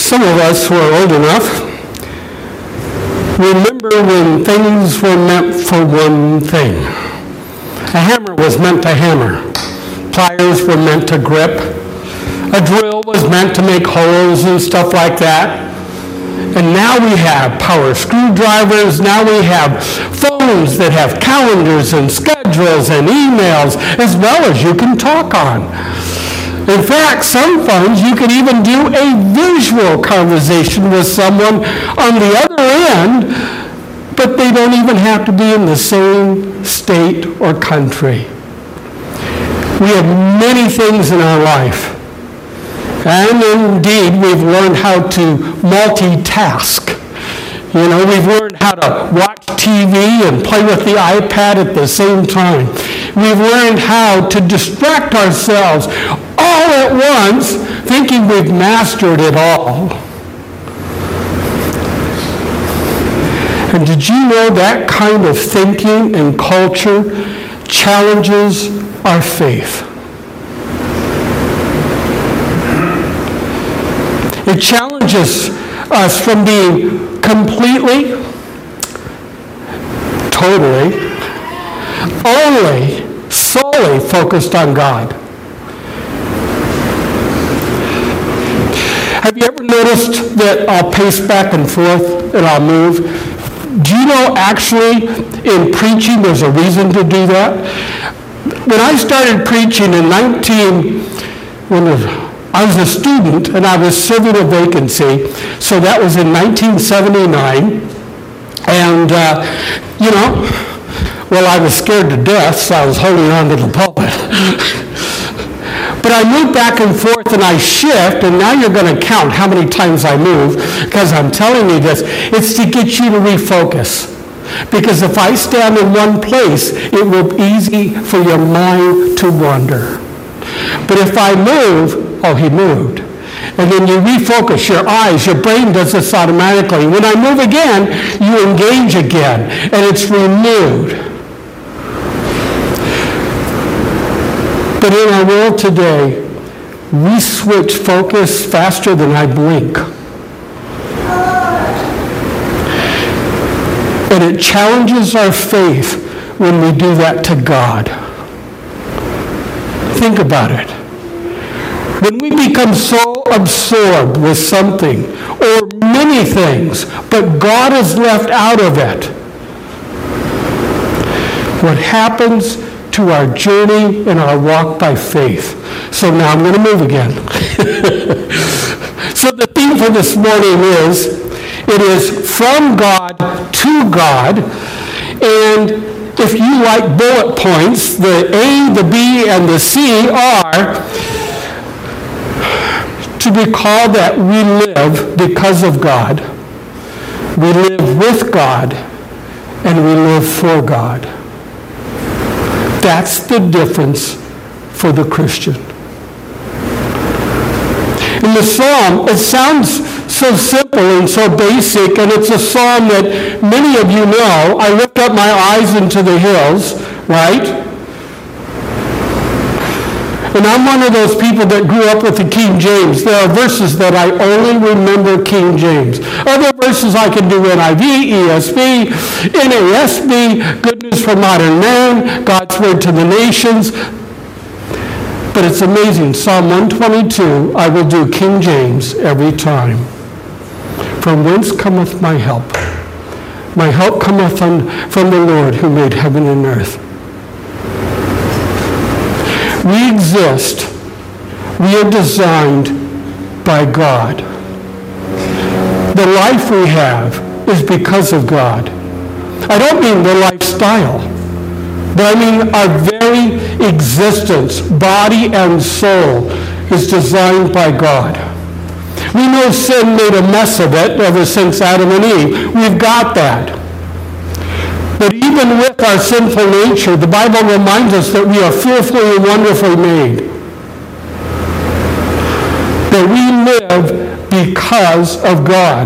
Some of us who are old enough remember when things were meant for one thing. A hammer was meant to hammer. Pliers were meant to grip. A drill was meant to make holes and stuff like that. And now we have power screwdrivers. Now we have phones that have calendars and schedules and emails, as well as you can talk on. In fact, some phones you can even do a visual conversation with someone on the other end, but they don't even have to be in the same state or country. We have many things in our life. And indeed, we've learned how to multitask. You know, we've learned how to watch TV and play with the iPad at the same time. We've learned how to distract ourselves all at once, thinking we've mastered it all. And did you know that kind of thinking and culture challenges our faith? It challenges us from being completely, totally, only, solely focused on God. Have you ever noticed that I'll pace back and forth and I'll move? Do you know actually in preaching there's a reason to do that? When I started preaching in I was a student and I was serving a vacancy, so that was in 1979, and I was scared to death, so I was holding on to the pulpit. But I move back and forth and I shift, and now you're going to count how many times I move, because I'm telling you this, it's to get you to refocus. Because if I stand in one place, it will be easy for your mind to wander. But if I move, he moved. And then you refocus your eyes, your brain does this automatically. When I move again, you engage again, and it's renewed. But in our world today, we switch focus faster than I blink. And it challenges our faith when we do that to God. Think about it. When we become so absorbed with something or many things, but God is left out of it, what happens to our journey and our walk by faith? So now I'm going to move again. So the theme for this morning it is from God to God. And if you like bullet points, the A, the B, and the C are to recall that we live because of God, we live with God, and we live for God. That's the difference for the Christian. In the psalm, it sounds so simple and so basic, and it's a psalm that many of you know. I lift up my eyes into the hills, right? And I'm one of those people that grew up with the King James. There are verses that I only remember King James. Other verses I can do NIV, ESV, NASB, Good News for Modern Man, God's Word to the Nations. But it's amazing. Psalm 122, I will do King James every time. From whence cometh my help? My help cometh from the Lord who made heaven and earth. We exist. We are designed by God. The life we have is because of God. I don't mean the lifestyle, but I mean our very existence, body and soul, is designed by God. We know sin made a mess of it ever since Adam and Eve. We've got that. But even with our sinful nature, the Bible reminds us that we are fearfully and wonderfully made. That we live because of God.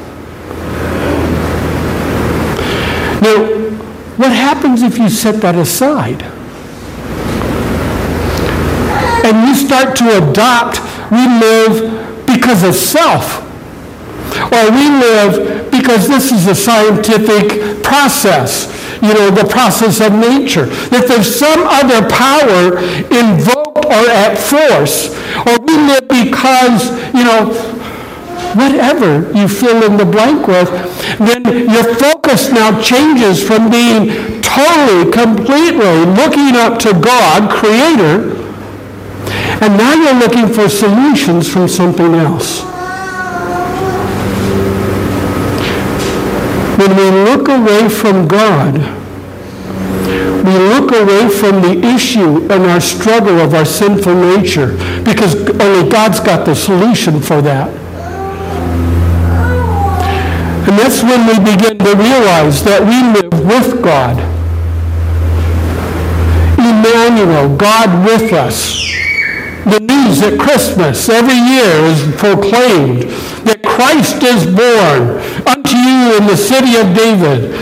Now, what happens if you set that aside? And you start to adopt, we live because of self. or we live because this is a scientific process, the process of nature, that there's some other power invoked or at force, or we live because, whatever you fill in the blank with, then your focus now changes from being totally, completely looking up to God, Creator, and now you're looking for solutions from something else. When we look away from God, we look away from the issue and our struggle of our sinful nature, because only God's got the solution for that. And that's when we begin to realize that we live with God. Emmanuel, God with us. The news at Christmas every year is proclaimed that Christ is born unto you in the city of David.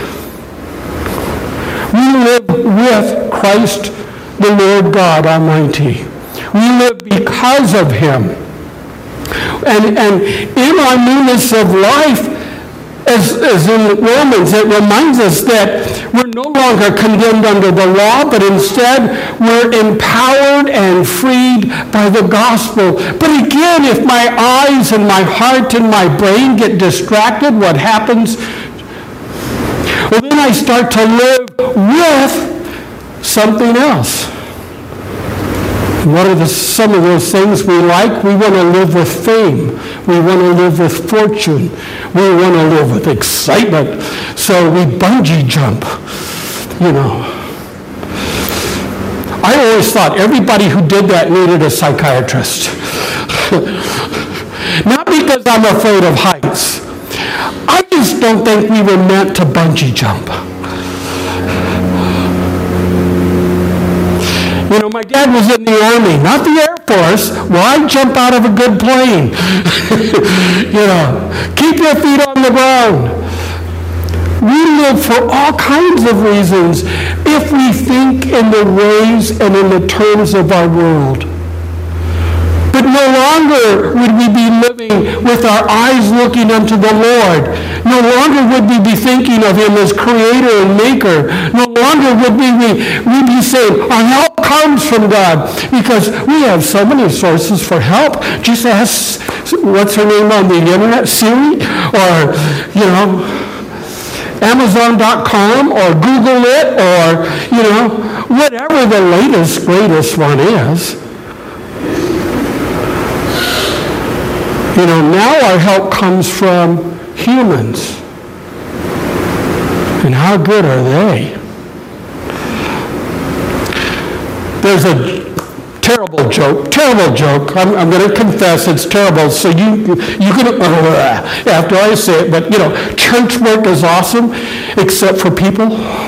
We live with Christ, the Lord God Almighty. We live because of Him. And in our newness of life, as in Romans, it reminds us that we're no longer condemned under the law, but instead we're empowered and freed by the gospel. But again, if my eyes and my heart and my brain get distracted, what happens? Well, then I start to live with something else. What are some of those things we like? We want to live with fame. We want to live with fortune. We want to live with excitement. So we bungee jump, I always thought everybody who did that needed a psychiatrist. Not because I'm afraid of heights. I just don't think we were meant to bungee jump. My dad was in the Army, not the Air Force. Why jump out of a good plane? Keep your feet on the ground. We live for all kinds of reasons if we think in the ways and in the terms of our world. But no longer would we be living with our eyes looking unto the Lord. No longer would we be thinking of Him as Creator and Maker. No longer would we be saying, our help comes from God, because we have so many sources for help. Just ask, what's her name on the internet, Siri? Or, Amazon.com, or Google it, or, whatever the latest, greatest one is. Now our help comes from humans. And how good are they? There's a terrible joke. I'm going to confess it's terrible, so you can, after I say it, but church work is awesome, except for people.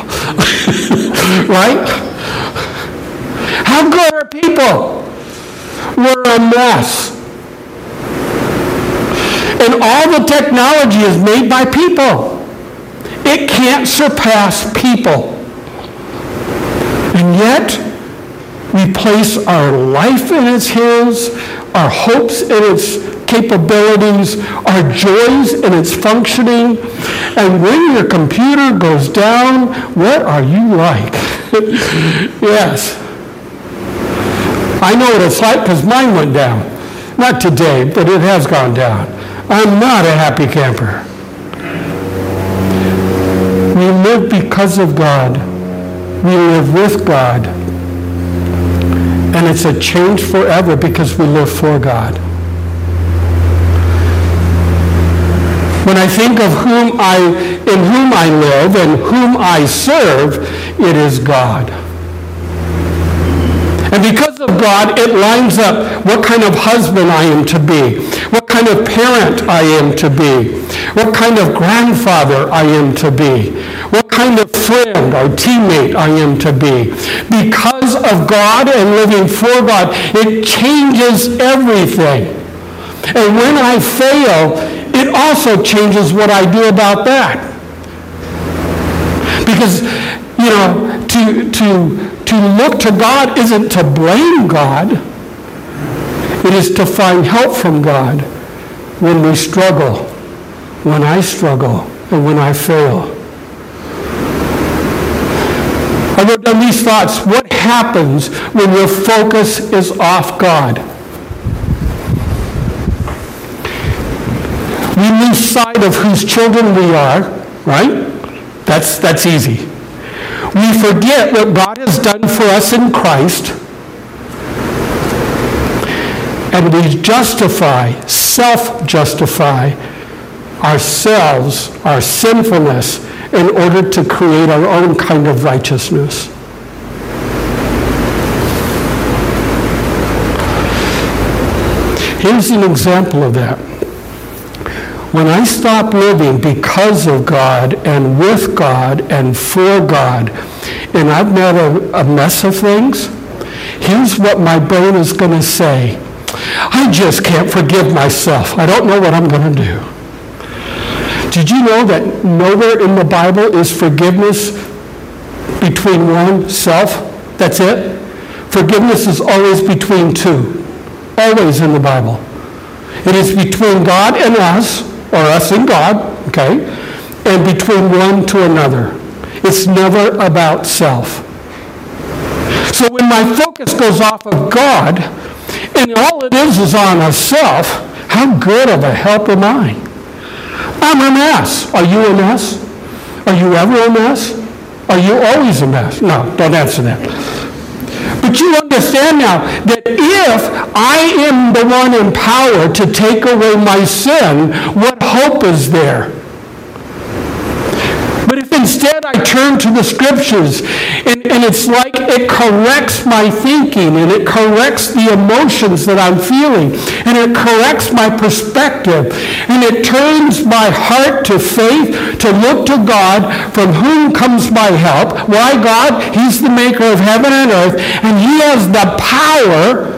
Right? How good are people? We're a mess. And all the technology is made by people. It can't surpass people. And yet, we place our life in its hands, our hopes in its capabilities, our joys in its functioning. And when your computer goes down, what are you like? Yes. I know what it's like because mine went down. Not today, but it has gone down. I'm not a happy camper. We live because of God. We live with God. And it's a change forever because we live for God. When I think of in whom I live and whom I serve, it is God. And because of God, it lines up what kind of husband I am to be, what kind of parent I am to be, what kind of grandfather I am to be, what kind of friend or teammate I am to be. Because of God and living for God, it changes everything. And when I fail, it also changes what I do about that. Because, to look to God isn't to blame God. It is to find help from God when we struggle when I struggle and when I fail. I wrote down these thoughts. What happens when your focus is off God? We lose sight of whose children we are, right? That's easy. We forget what God has done for us in Christ, and we self-justify ourselves, our sinfulness, in order to create our own kind of righteousness. Here's an example of that. When I stop living because of God and with God and for God, and I've made a mess of things, here's what my brain is going to say. I just can't forgive myself. I don't know what I'm going to do. Did you know that nowhere in the Bible is forgiveness between one self? That's it. Forgiveness is always between two. Always in the Bible. It is between God and us, or us and God, okay, and between one to another. It's never about self. So when my focus goes off of God, and all it is on a self, how good of a help am I? I'm a mess. Are you a mess? Are you ever a mess? Are you always a mess? No, don't answer that. But you understand now that if I am the one in power to take away my sin, what hope is there? But if instead I turn to the Scriptures, and it's like it corrects my thinking, and it corrects the emotions that I'm feeling, and it corrects my perspective, and it turns my heart to faith, to look to God, from whom comes my help. Why God? He's the maker of heaven and earth, and He has the power.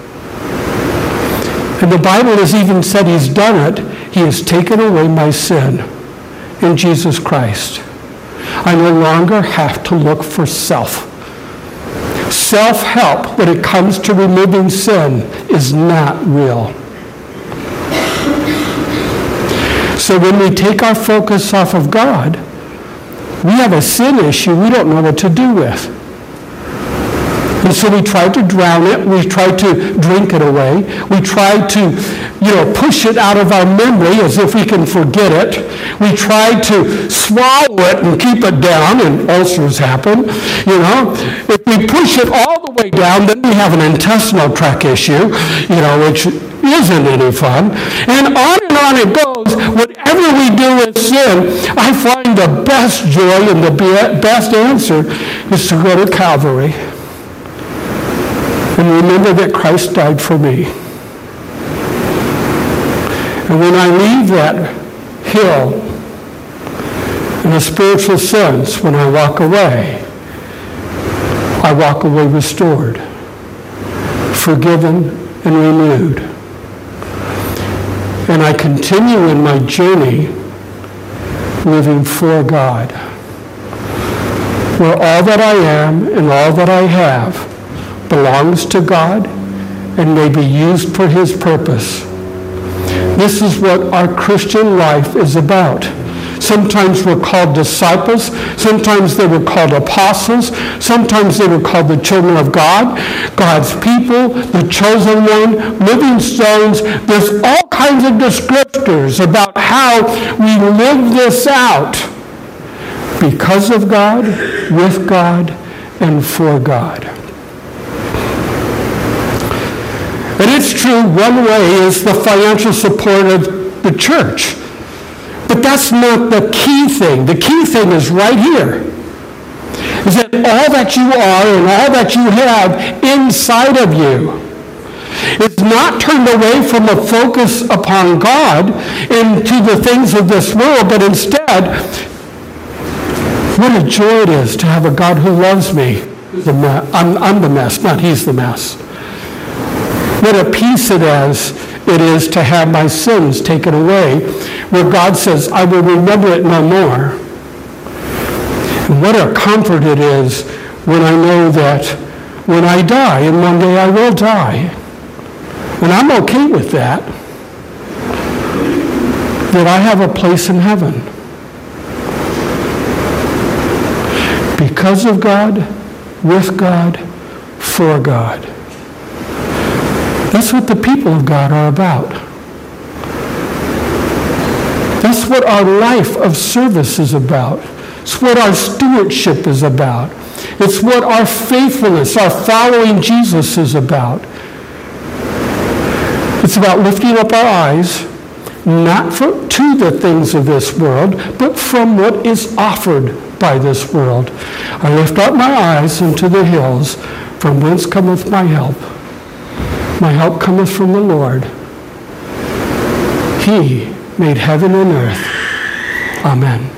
And the Bible has even said He's done it. He has taken away my sin in Jesus Christ. I no longer have to look for self. Self-help, when it comes to removing sin, is not real. So when we take our focus off of God, we have a sin issue we don't know what to do with. And so we try to drown it. We try to drink it away. We try to, push it out of our memory as if we can forget it. We try to swallow it and keep it down, and ulcers happen. If we push it all the way down, then we have an intestinal tract issue, which isn't any fun. And on it goes. Whatever we do with sin, I find the best joy and the best answer is to go to Calvary. And remember that Christ died for me. And when I leave that hill, in a spiritual sense, when I walk away restored, forgiven, and renewed. And I continue in my journey living for God, where all that I am and all that I have belongs to God and may be used for His purpose. This is what our Christian life is about. Sometimes we're called disciples. Sometimes they were called apostles. Sometimes they were called the children of God, God's people, the chosen one, living stones. There's all kinds of descriptors about how we live this out because of God, with God, and for God. And it's true, one way is the financial support of the church. But that's not the key thing. The key thing is right here. Is that all that you are and all that you have inside of you is not turned away from a focus upon God into the things of this world, but instead, what a joy it is to have a God who loves me. I'm the mess, not He's the mess. What a peace it is to have my sins taken away, where God says, I will remember it no more. And what a comfort it is when I know that when I die, and one day I will die, and I'm okay with that. that I have a place in heaven. Because of God, with God, for God. That's what the people of God are about. That's what our life of service is about. It's what our stewardship is about. It's what our faithfulness, our following Jesus is about. It's about lifting up our eyes, not to the things of this world, but from what is offered by this world. I lift up my eyes unto the hills, from whence cometh my help. My help cometh from the Lord. He made heaven and earth. Amen.